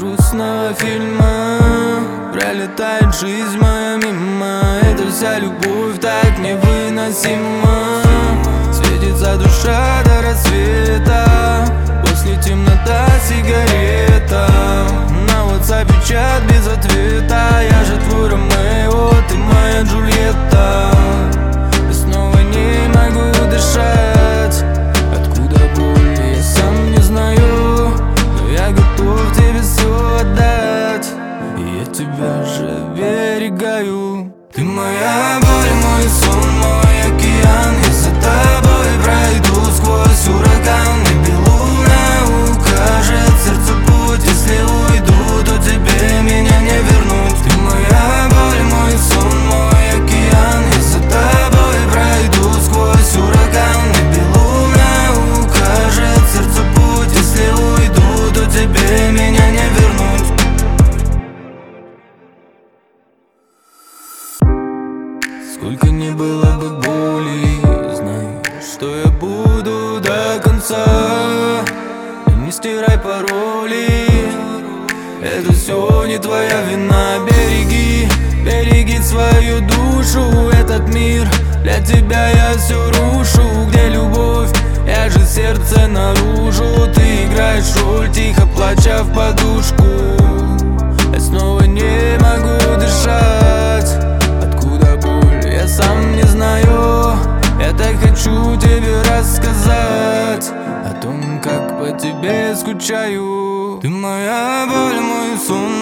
грустного фильма. Пролетает жизнь моя мимо. Эта вся любовь так невыносима. Светится душа до рассвета. После темнота сигарета. На WhatsApp чат без ответа. Я же твой Ромео, ты моя Джульетта. Я снова не могу дышать. Откуда боль, я сам не знаю. Но я готов тебе все отдать. И я тебя же оберегаю. Ты моя боль, мой сон, мой океан. Я за тобой пройду сквозь ураган. Небе луна укажет сердцу путь. Если уйду, то тебе меня не вернуть. Ты моя боль, мой сон, мой океан. Я за тобой пройду сквозь ураган. Небе луна укажет сердцу путь. Если уйду, то тебе меня не вернуть. Сколько не было бы боли, знаю, что я буду до конца. И не стирай пароли. Это все не твоя вина. Береги, береги свою душу. Этот мир, для тебя я все рушу. Где любовь? Я же сердце наружу. Ты играешь роль, тихо плача в подушку. Я снова не могу дышать. Откуда боль, я сам не знаю. Я так хочу тебе рассказать о том, как по тебе скучаю. Ты моя боль, мой сон,